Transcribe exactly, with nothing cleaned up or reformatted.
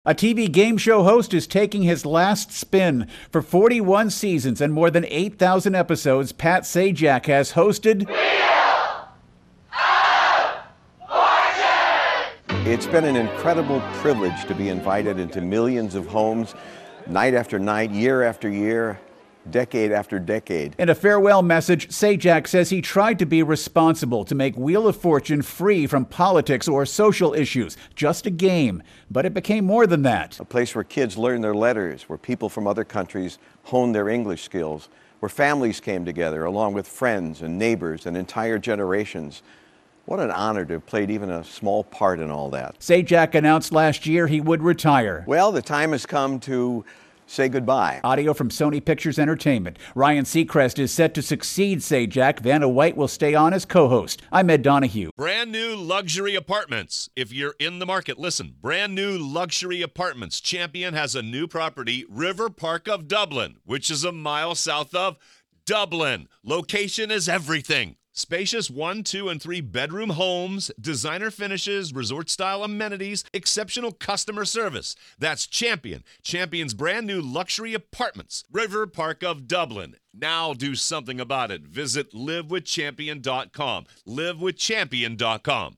A T V game show host is taking his last spin. For forty-one seasons and more than eight thousand episodes, Pat Sajak has hosted It's been an incredible privilege to be invited into millions of homes, night after night, year after year, decade after decade. In a farewell message, Sajak says he tried to be responsible to make Wheel of Fortune free from politics or social issues, just a game. But it became more than that. A place where kids learn their letters, where people from other countries hone their English skills, where families came together along with friends and neighbors and entire generations. What an honor to have played even a small part in all that. Sajak announced last year he would retire. Well, the time has come to say goodbye. Audio from Sony Pictures Entertainment. Ryan Seacrest is set to succeed Sajak. Vanna White will stay on as co-host. I'm Ed Donahue. Brand new luxury apartments. If you're in the market, listen. Brand new luxury apartments. Champion has a new property, River Park of Dublin, which is a mile south of Dublin. Location is everything. Spacious one, two, and three bedroom homes, designer finishes, resort-style amenities, exceptional customer service. That's Champion. Champion's brand new luxury apartments. River Park of Dublin. Now do something about it. Visit live with champion dot com. live with champion dot com.